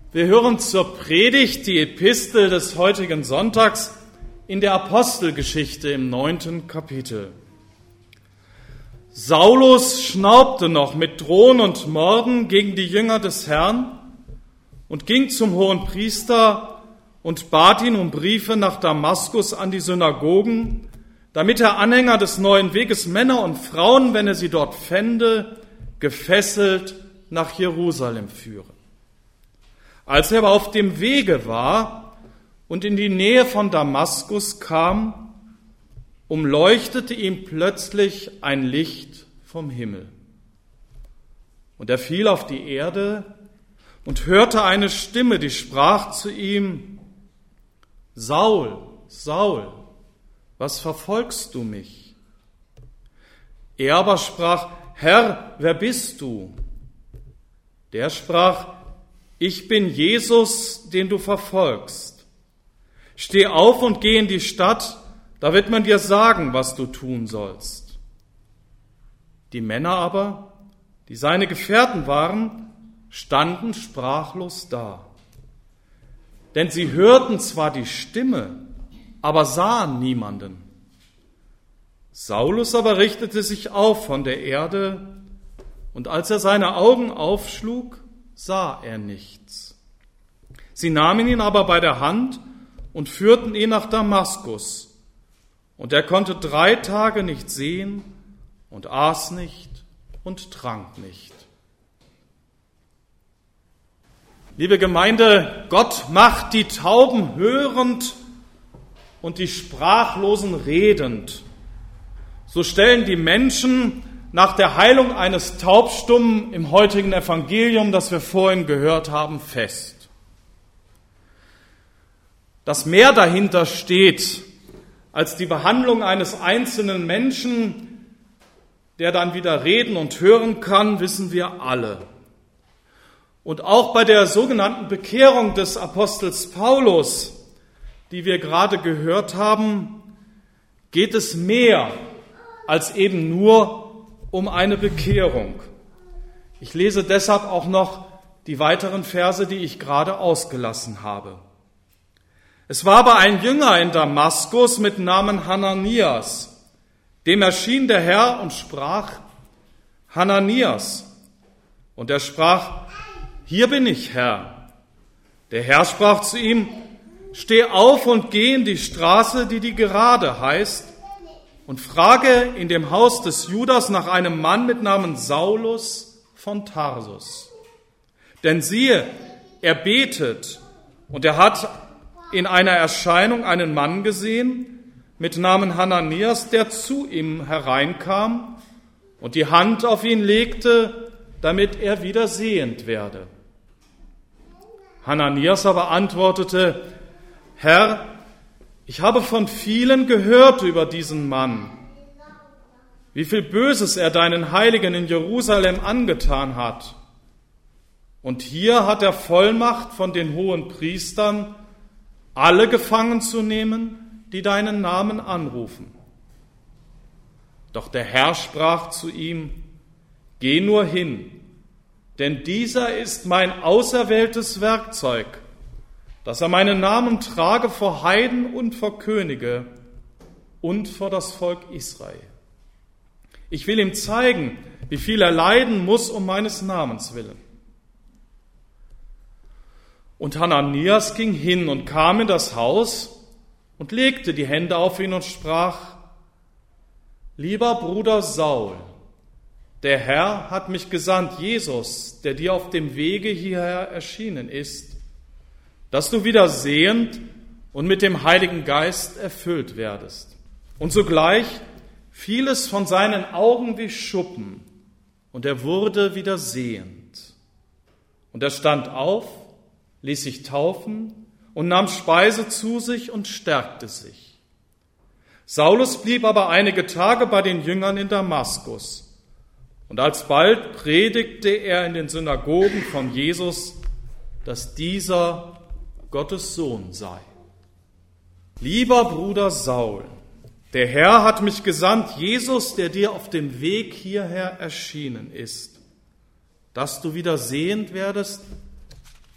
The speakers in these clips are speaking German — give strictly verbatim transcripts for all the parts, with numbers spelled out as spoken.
Wir hören zur Predigt die Epistel des heutigen Sonntags in der Apostelgeschichte im neunten Kapitel. Saulus schnaubte noch mit Drohen und Morden gegen die Jünger des Herrn und ging zum Hohenpriester und bat ihn um Briefe nach Damaskus an die Synagogen, damit er Anhänger des neuen Weges, Männer und Frauen, wenn er sie dort fände, gefesselt nach Jerusalem führe. Als er aber auf dem Wege war und in die Nähe von Damaskus kam, umleuchtete ihm plötzlich ein Licht vom Himmel. Und er fiel auf die Erde und hörte eine Stimme, die sprach zu ihm: Saul, Saul, was verfolgst du mich? Er aber sprach: Herr, wer bist du? Der sprach: Ich bin Jesus, den du verfolgst. Steh auf und geh in die Stadt, da wird man dir sagen, was du tun sollst. Die Männer aber, die seine Gefährten waren, standen sprachlos da. Denn sie hörten zwar die Stimme, aber sahen niemanden. Saulus aber richtete sich auf von der Erde, und als er seine Augen aufschlug, sah er nichts. Sie nahmen ihn aber bei der Hand und führten ihn nach Damaskus. Und er konnte drei Tage nicht sehen und aß nicht und trank nicht. Liebe Gemeinde, Gott macht die Tauben hörend und die Sprachlosen redend. So stellen die Menschen nach der Heilung eines Taubstummen im heutigen Evangelium, das wir vorhin gehört haben, fest. Dass mehr dahinter steht als die Behandlung eines einzelnen Menschen, der dann wieder reden und hören kann, wissen wir alle. Und auch bei der sogenannten Bekehrung des Apostels Paulus, die wir gerade gehört haben, geht es mehr als eben nur um eine Bekehrung. Ich lese deshalb auch noch die weiteren Verse, die ich gerade ausgelassen habe. Es war aber ein Jünger in Damaskus mit Namen Hananias. Dem erschien der Herr und sprach: Hananias. Und er sprach: Hier bin ich, Herr. Der Herr sprach zu ihm: Steh auf und geh in die Straße, die die Gerade heißt, und frage in dem Haus des Judas nach einem Mann mit Namen Saulus von Tarsus. Denn siehe, er betet, und er hat in einer Erscheinung einen Mann gesehen mit Namen Hananias, der zu ihm hereinkam und die Hand auf ihn legte, damit er wieder sehend werde. Hananias aber antwortete: Herr, ich habe von vielen gehört über diesen Mann, wie viel Böses er deinen Heiligen in Jerusalem angetan hat. Und hier hat er Vollmacht von den hohen Priestern, alle gefangen zu nehmen, die deinen Namen anrufen. Doch der Herr sprach zu ihm: Geh nur hin, denn dieser ist mein auserwähltes Werkzeug, dass er meinen Namen trage vor Heiden und vor Könige und vor das Volk Israel. Ich will ihm zeigen, wie viel er leiden muss um meines Namens willen. Und Hananias ging hin und kam in das Haus und legte die Hände auf ihn und sprach: Lieber Bruder Saul, der Herr hat mich gesandt, Jesus, der dir auf dem Wege hierher erschienen ist, dass du wieder sehend und mit dem Heiligen Geist erfüllt werdest. Und sogleich fiel es von seinen Augen wie Schuppen, und er wurde wieder sehend. Und er stand auf, ließ sich taufen und nahm Speise zu sich und stärkte sich. Saulus blieb aber einige Tage bei den Jüngern in Damaskus. Und alsbald predigte er in den Synagogen von Jesus, dass dieser Gottes Sohn sei. Lieber Bruder Saul, der Herr hat mich gesandt, Jesus, der dir auf dem Weg hierher erschienen ist, dass du wieder sehend werdest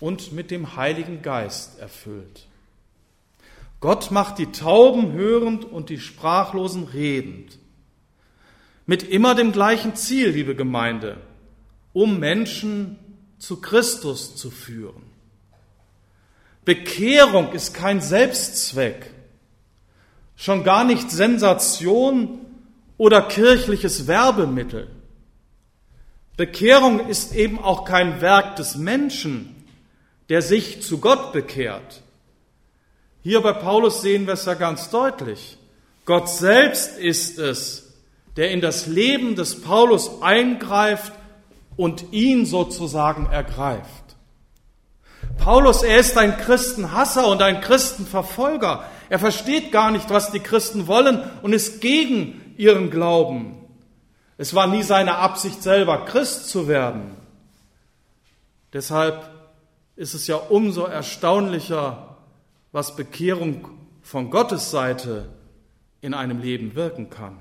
und mit dem Heiligen Geist erfüllt. Gott macht die Tauben hörend und die Sprachlosen redend. Mit immer dem gleichen Ziel, liebe Gemeinde, um Menschen zu Christus zu führen. Bekehrung ist kein Selbstzweck, schon gar nicht Sensation oder kirchliches Werbemittel. Bekehrung ist eben auch kein Werk des Menschen, der sich zu Gott bekehrt. Hier bei Paulus sehen wir es ja ganz deutlich. Gott selbst ist es, der in das Leben des Paulus eingreift und ihn sozusagen ergreift. Paulus, er ist ein Christenhasser und ein Christenverfolger. Er versteht gar nicht, was die Christen wollen und ist gegen ihren Glauben. Es war nie seine Absicht, selber Christ zu werden. Deshalb ist es ja umso erstaunlicher, was Bekehrung von Gottes Seite in einem Leben wirken kann.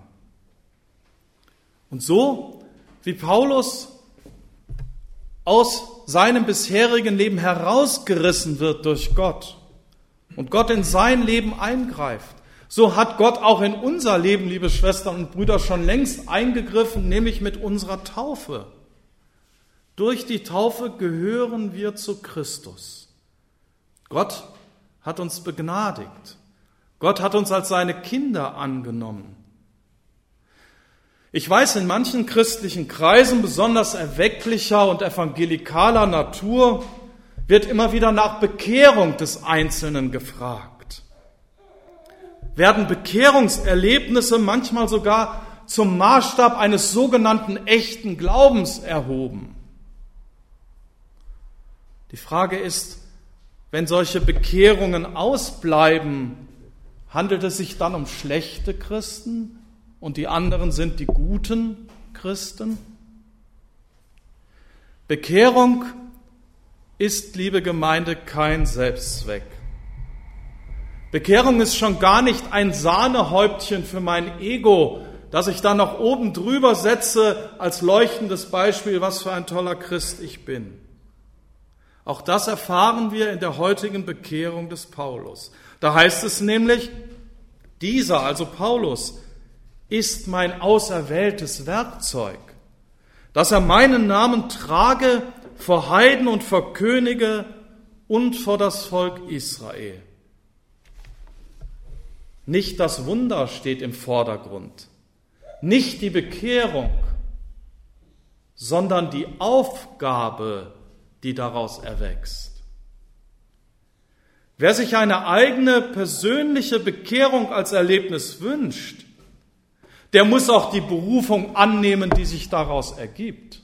Und so wie Paulus aus seinem bisherigen Leben herausgerissen wird durch Gott und Gott in sein Leben eingreift, so hat Gott auch in unser Leben, liebe Schwestern und Brüder, schon längst eingegriffen, nämlich mit unserer Taufe. Durch die Taufe gehören wir zu Christus. Gott hat uns begnadigt. Gott hat uns als seine Kinder angenommen. Ich weiß, in manchen christlichen Kreisen, besonders erwecklicher und evangelikaler Natur, wird immer wieder nach Bekehrung des Einzelnen gefragt. Werden Bekehrungserlebnisse manchmal sogar zum Maßstab eines sogenannten echten Glaubens erhoben? Die Frage ist, wenn solche Bekehrungen ausbleiben, handelt es sich dann um schlechte Christen und die anderen sind die guten Christen? Bekehrung ist, liebe Gemeinde, kein Selbstzweck. Bekehrung ist schon gar nicht ein Sahnehäubchen für mein Ego, das ich dann noch oben drüber setze als leuchtendes Beispiel, was für ein toller Christ ich bin. Auch das erfahren wir in der heutigen Bekehrung des Paulus. Da heißt es nämlich, dieser, also Paulus, ist mein auserwähltes Werkzeug, dass er meinen Namen trage vor Heiden und vor Könige und vor das Volk Israel. Nicht das Wunder steht im Vordergrund, nicht die Bekehrung, sondern die Aufgabe, die daraus erwächst. Wer sich eine eigene persönliche Bekehrung als Erlebnis wünscht, der muss auch die Berufung annehmen, die sich daraus ergibt.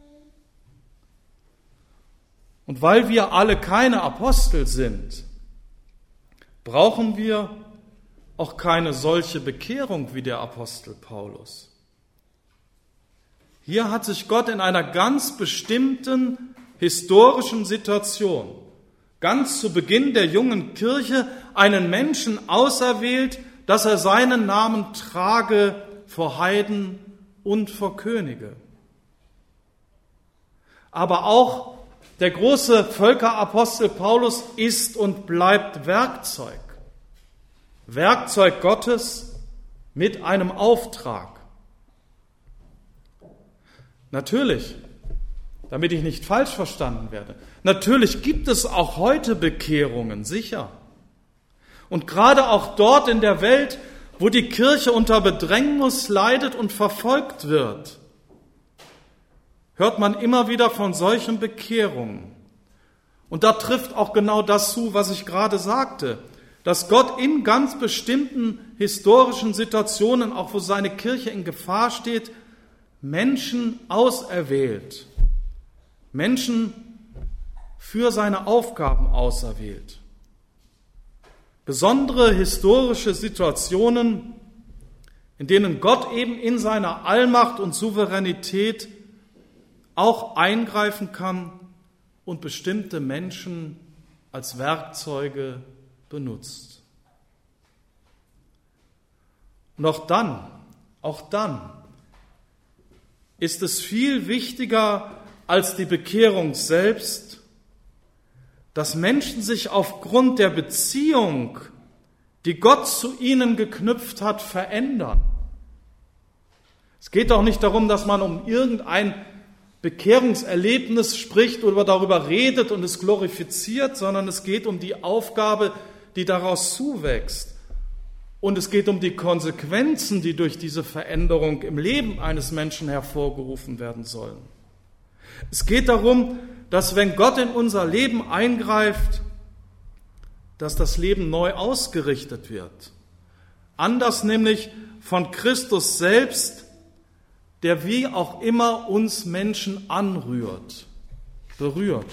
Und weil wir alle keine Apostel sind, brauchen wir auch keine solche Bekehrung wie der Apostel Paulus. Hier hat sich Gott in einer ganz bestimmten historischen Situation, ganz zu Beginn der jungen Kirche, einen Menschen auserwählt, dass er seinen Namen trage vor Heiden und vor Könige. Aber auch der große Völkerapostel Paulus ist und bleibt Werkzeug. Werkzeug Gottes mit einem Auftrag. Natürlich, damit ich nicht falsch verstanden werde, natürlich gibt es auch heute Bekehrungen, sicher. Und gerade auch dort in der Welt, wo die Kirche unter Bedrängnis leidet und verfolgt wird, hört man immer wieder von solchen Bekehrungen. Und da trifft auch genau das zu, was ich gerade sagte, dass Gott in ganz bestimmten historischen Situationen, auch wo seine Kirche in Gefahr steht, Menschen auserwählt, Menschen für seine Aufgaben auserwählt. Besondere historische Situationen, in denen Gott eben in seiner Allmacht und Souveränität auch eingreifen kann und bestimmte Menschen als Werkzeuge benutzt. Und auch dann, auch dann ist es viel wichtiger als die Bekehrung selbst, dass Menschen sich aufgrund der Beziehung, die Gott zu ihnen geknüpft hat, verändern. Es geht auch nicht darum, dass man um irgendein Bekehrungserlebnis spricht oder darüber redet und es glorifiziert, sondern es geht um die Aufgabe, die daraus zuwächst. Und es geht um die Konsequenzen, die durch diese Veränderung im Leben eines Menschen hervorgerufen werden sollen. Es geht darum, dass wenn Gott in unser Leben eingreift, dass das Leben neu ausgerichtet wird. Anders nämlich von Christus selbst, der wie auch immer uns Menschen anrührt, berührt.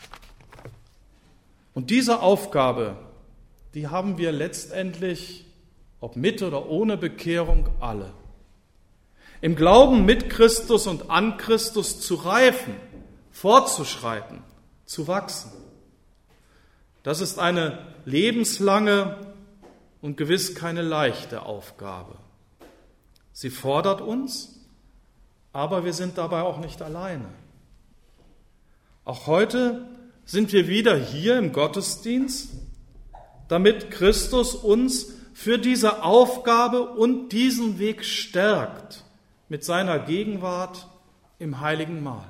Und diese Aufgabe, die haben wir letztendlich, ob mit oder ohne Bekehrung, alle. Im Glauben mit Christus und an Christus zu reifen, fortzuschreiten, zu wachsen. Das ist eine lebenslange und gewiss keine leichte Aufgabe. Sie fordert uns, aber wir sind dabei auch nicht alleine. Auch heute sind wir wieder hier im Gottesdienst, damit Christus uns für diese Aufgabe und diesen Weg stärkt mit seiner Gegenwart im heiligen Mahl.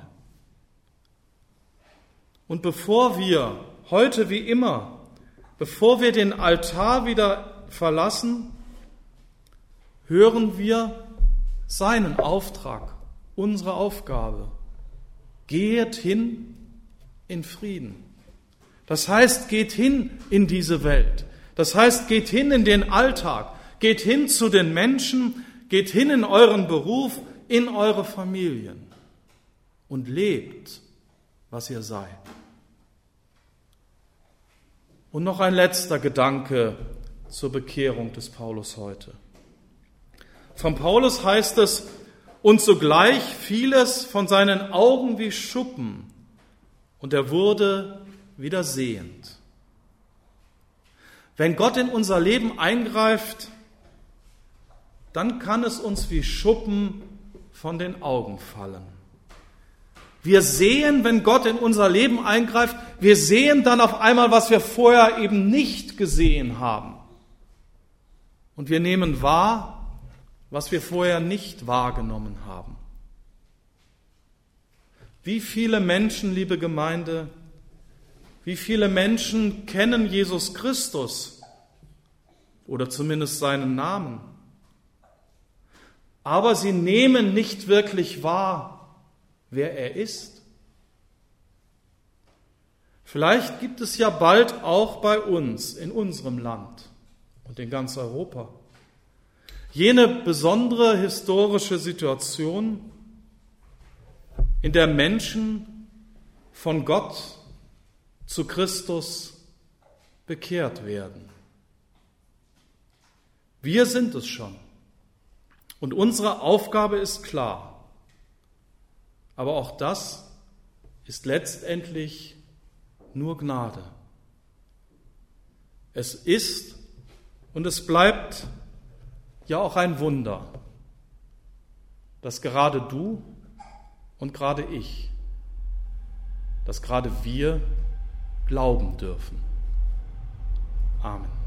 Und bevor wir heute wie immer, bevor wir den Altar wieder verlassen, hören wir seinen Auftrag, unsere Aufgabe. Geht hin in Frieden. Das heißt, geht hin in diese Welt. Das heißt, geht hin in den Alltag. Geht hin zu den Menschen. Geht hin in euren Beruf, in eure Familien. Und lebt, was ihr seid. Und noch ein letzter Gedanke zur Bekehrung des Paulus heute. Von Paulus heißt es, und sogleich fiel es von seinen Augen wie Schuppen, und er wurde wieder sehend. Wenn Gott in unser Leben eingreift, dann kann es uns wie Schuppen von den Augen fallen. Wir sehen, wenn Gott in unser Leben eingreift, wir sehen dann auf einmal, was wir vorher eben nicht gesehen haben. Und wir nehmen wahr, was wir vorher nicht wahrgenommen haben. Wie viele Menschen, liebe Gemeinde, wie viele Menschen kennen Jesus Christus oder zumindest seinen Namen, aber sie nehmen nicht wirklich wahr, wer er ist. Vielleicht gibt es ja bald auch bei uns, in unserem Land und in ganz Europa, jene besondere historische Situation, in der Menschen von Gott zu Christus bekehrt werden. Wir sind es schon. Und unsere Aufgabe ist klar. Aber auch das ist letztendlich nur Gnade. Es ist und es bleibt ja auch ein Wunder, dass gerade du und gerade ich, dass gerade wir glauben dürfen. Amen.